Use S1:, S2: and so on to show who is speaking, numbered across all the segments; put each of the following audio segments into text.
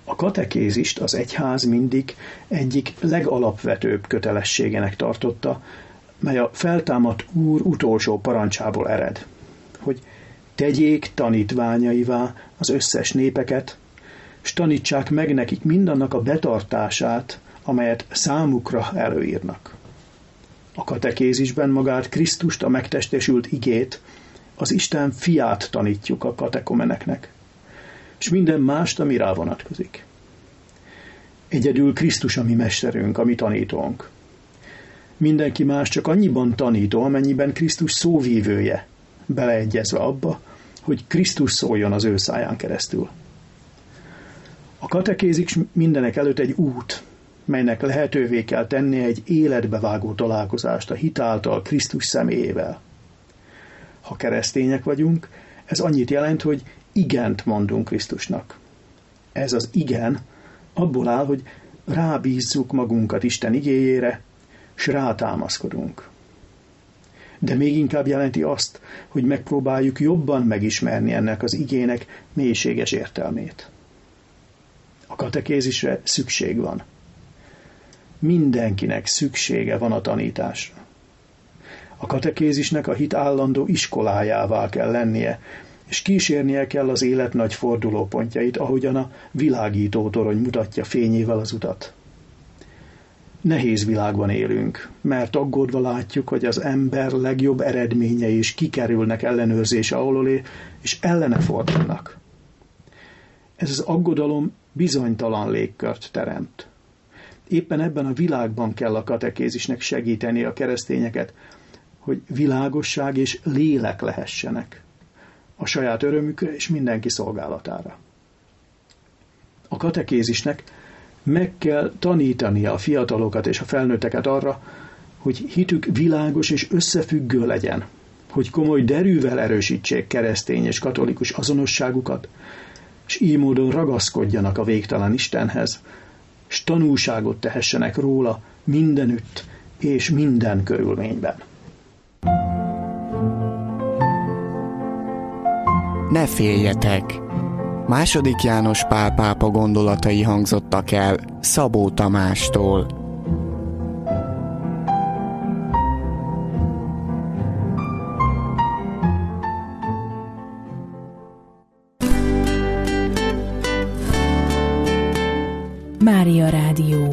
S1: A katekézist az egyház mindig egyik legalapvetőbb kötelességének tartotta, mely a feltámadt Úr utolsó parancsából ered, hogy tegyék tanítványaivá az összes népeket, s tanítsák meg nekik mindannak a betartását, amelyet számukra előírnak. A katekézisben magát Krisztust, a megtestesült igét, az Isten fiát tanítjuk a katekomeneknek, és minden mást, ami rá vonatkozik. Egyedül Krisztus a mi mesterünk, a mi tanítónk. Mindenki más csak annyiban tanító, amennyiben Krisztus szóvívője, beleegyezve abba, hogy Krisztus szóljon az ő száján keresztül. A katekézis mindenek előtt egy út, melynek lehetővé kell tennie egy életbevágó találkozást a hit által Krisztus személyével. Ha keresztények vagyunk, ez annyit jelent, hogy igent mondunk Krisztusnak. Ez az igen abból áll, hogy rábízzuk magunkat Isten igéjére, s rátámaszkodunk. De még inkább jelenti azt, hogy megpróbáljuk jobban megismerni ennek az igének mélységes értelmét. A katekézisre szükség van. Mindenkinek szüksége van a tanításra. A katekézisnek a hit állandó iskolájává kell lennie, és kísérnie kell az élet nagy fordulópontjait, ahogyan a világító torony mutatja fényével az utat. Nehéz világban élünk, mert aggódva látjuk, hogy az ember legjobb eredményei is kikerülnek ellenőrzése alól, és ellene fordulnak. Ez az aggodalom bizonytalan légkört teremt. Éppen ebben a világban kell a katekézisnek segíteni a keresztényeket, hogy világosság és lélek lehessenek a saját örömükre és mindenki szolgálatára. A katekézisnek meg kell tanítania a fiatalokat és a felnőtteket arra, hogy hitük világos és összefüggő legyen, hogy komoly derűvel erősítsék keresztény és katolikus azonosságukat, és így módon ragaszkodjanak a végtelen Istenhez, s tanúságot tehessenek róla mindenütt és minden körülményben.
S2: Ne féljetek! II. János Pál pápa gondolatai hangzottak el Szabó Tamástól.
S3: Mária Rádió.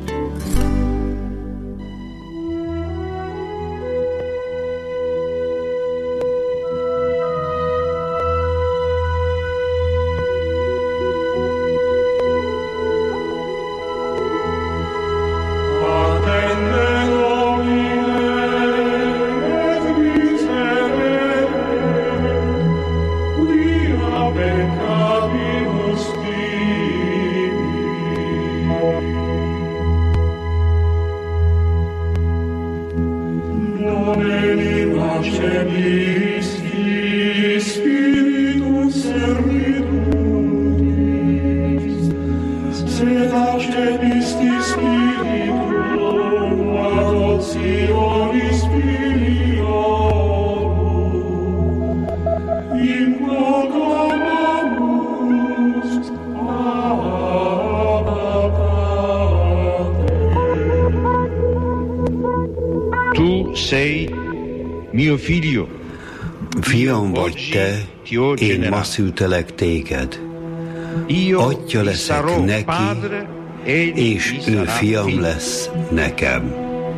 S4: Fiam vagy te, én ma szültelek téged. Atya leszek neki, és ő fiam lesz nekem.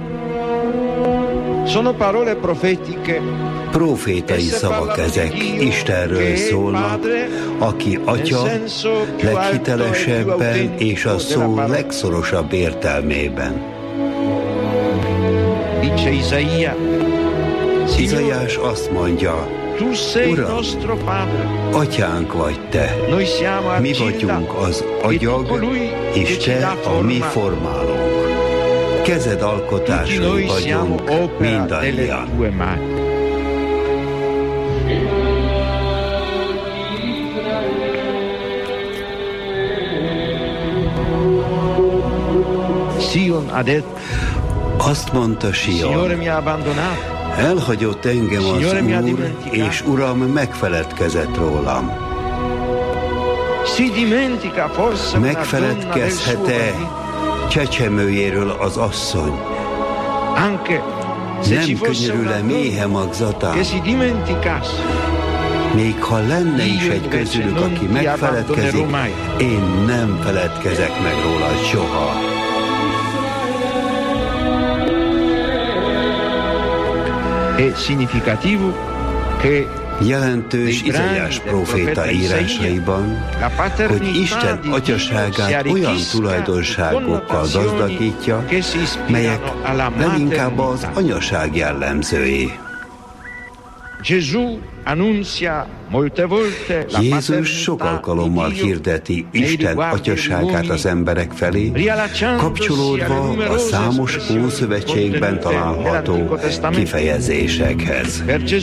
S4: Profétai szavak ezek, Istenről szólnak, aki atya leghitelesebben és a szó legszorosabb értelmében. Izaiás azt mondja, Uram, atyánk vagy te, mi vagyunk az agyag, és te a mi formálónk. Kezed alkotásai vagyunk mindannyian. Azt mondta Sion, elhagyott engem az Úr, és Uram megfeledkezett rólam. Megfeledkezhet-e csecsemőjéről az asszony? Nem könyörül-e méhe magzatán? Még ha lenne is egy közülük, aki megfeledkezik, én nem feledkezek meg róla soha. Jelentős Izaiás próféta írásaiban, hogy Isten atyaságát olyan tulajdonságokkal gazdagítja, melyek leginkább az anyaság jellemzői. Jézus sok alkalommal hirdeti Isten atyaságát az emberek felé, kapcsolódva a számos Ószövetségben található kifejezésekhez.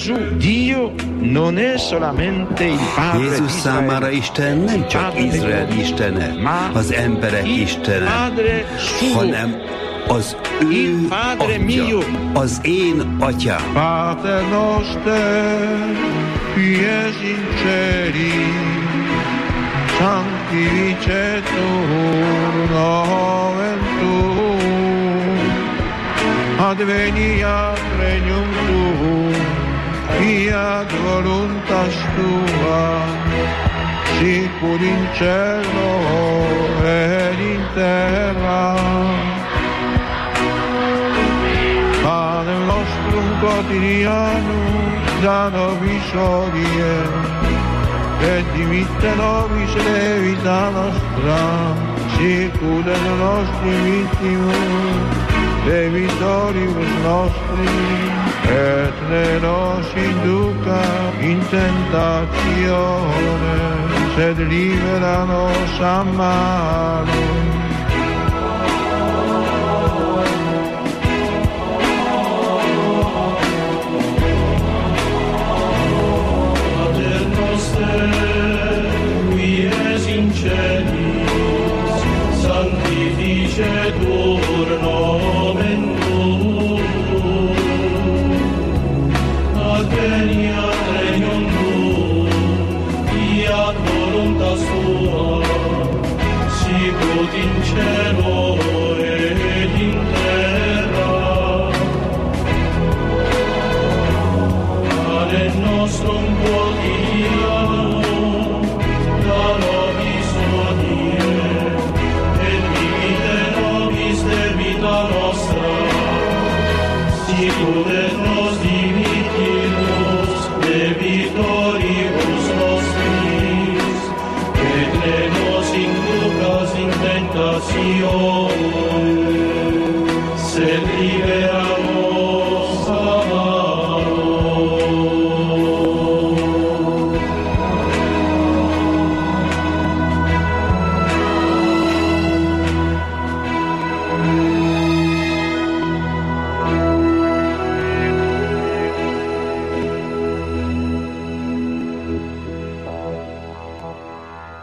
S4: Jézus számára Isten nem csak Izrael istene, az emberek istene, hanem az ő atya, az én atyám.
S5: Pater noster, qui es in celi, sanctificetur nomen tuum, adveniat regnum tuum, fiat voluntas tua, sicur in cielo et in terra. Panem nostrum quotidianum da nobis hodie, et dimitte nobis levita nostra, sicur et nostri vittimus, debitoribus nostri, et ne nos induca in tentatione, sed libera nos a malo.
S6: Sanctificetur nomen tuum, adveniat regnum tuum, fiat voluntas tua, sicut in cielo et in terra. Panem nostrum quotidianum da nobis hodie, sicur et nos dimittimus debitoribus nostris, et ne nos inducas in tentatione,